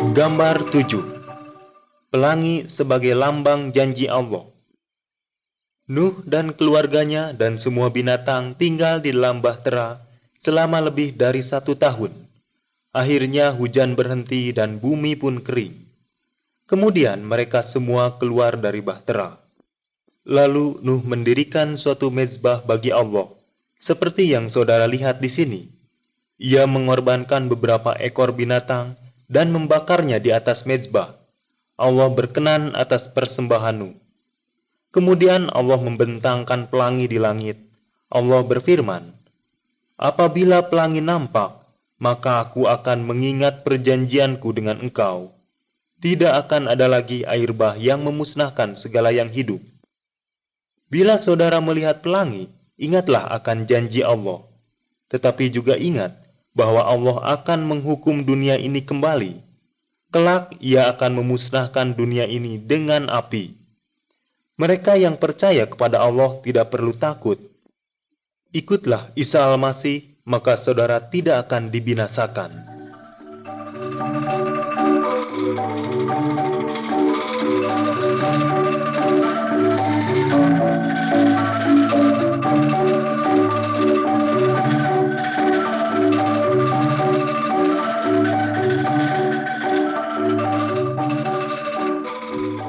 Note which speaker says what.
Speaker 1: Gambar 7. Pelangi sebagai lambang janji Allah. Nuh dan keluarganya dan semua binatang tinggal di dalam bahtera selama lebih dari 1 tahun. Akhirnya hujan berhenti dan bumi pun kering. Kemudian mereka semua keluar dari bahtera. Lalu Nuh mendirikan suatu mezbah bagi Allah, seperti yang saudara lihat di sini. Ia mengorbankan beberapa ekor binatang dan membakarnya di atas mezbah. Allah berkenan atas persembahan Nuh. Kemudian Allah membentangkan pelangi di langit. Allah berfirman, "Apabila pelangi nampak, maka aku akan mengingat perjanjianku dengan engkau. Tidak akan ada lagi air bah yang memusnahkan segala yang hidup." Bila saudara melihat pelangi, ingatlah akan janji Allah. Tetapi juga ingat bahwa Allah akan menghukum dunia ini kembali. Kelak ia akan memusnahkan dunia ini dengan api. Mereka yang percaya kepada Allah tidak perlu takut. Ikutlah Isa Al-Masih, maka saudara tidak akan dibinasakan.